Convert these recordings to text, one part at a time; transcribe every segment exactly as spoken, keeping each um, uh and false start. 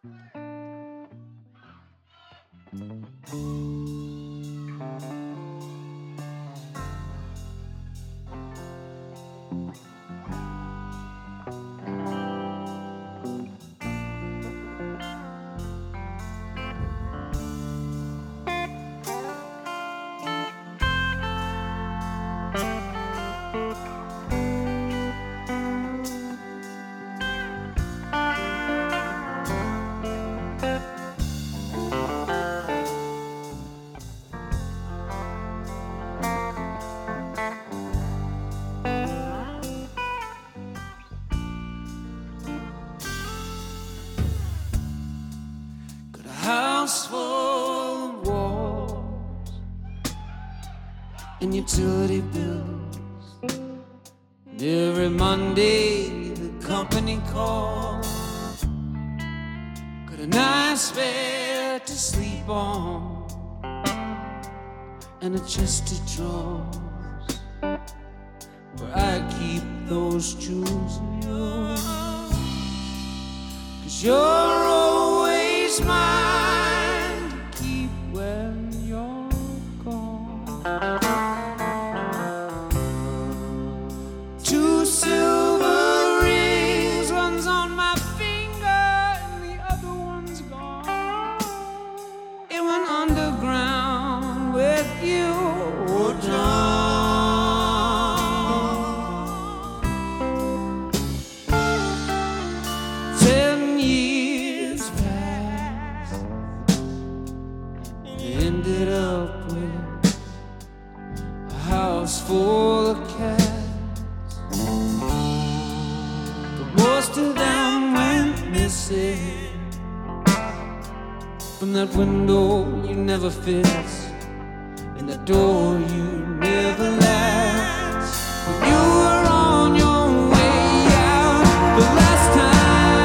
House full of walls and utility bills. And every Monday the company calls. Got a nice bed to sleep on and a chest of drawers where I keep those jewels of yours. 'Cause you're always mine to keep when you're gone. Two silver rings, one's on my finger and the other one's gone. It went underground with you, oh John. Ten years passed, ended up with a house full of cats, but most of them went missing from that window you never fixed and the door you never latched. When you were on your way out the last time.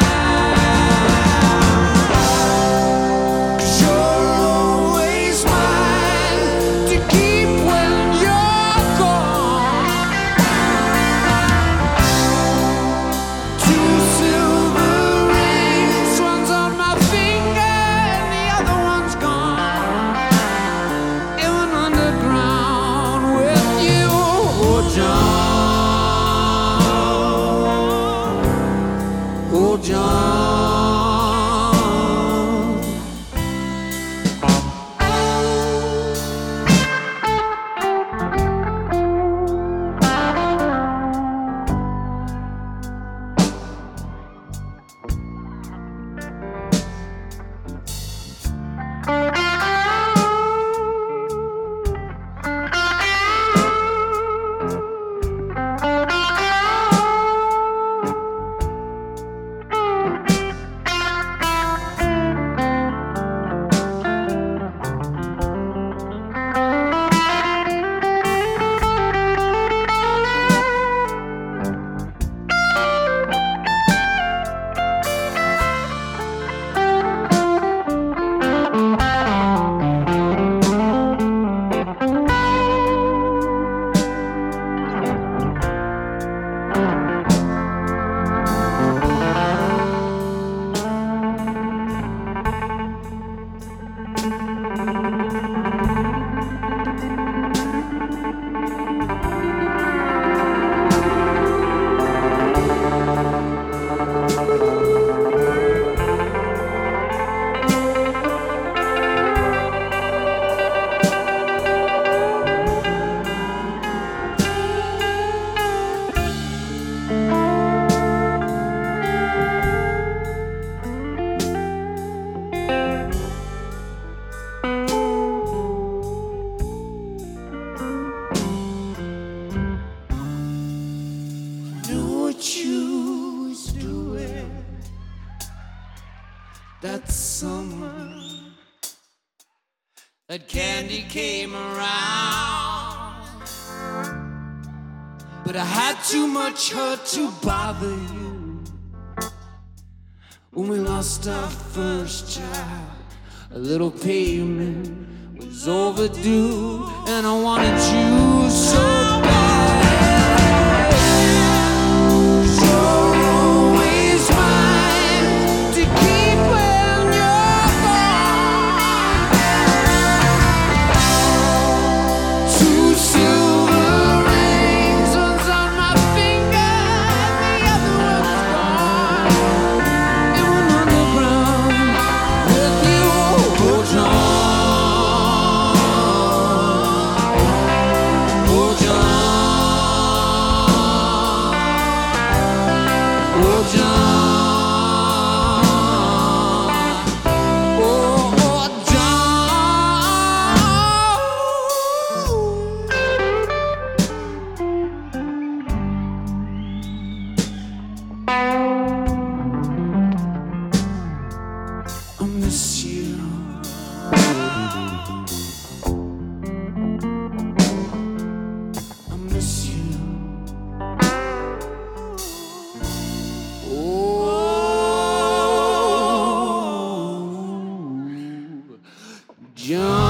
That summer, that candy came around, but I had too much hurt to bother you. When we lost our first child, a little payment was overdue, and I wanted you so bad. You're always mine to keep when miss you. I miss you. Oh, John.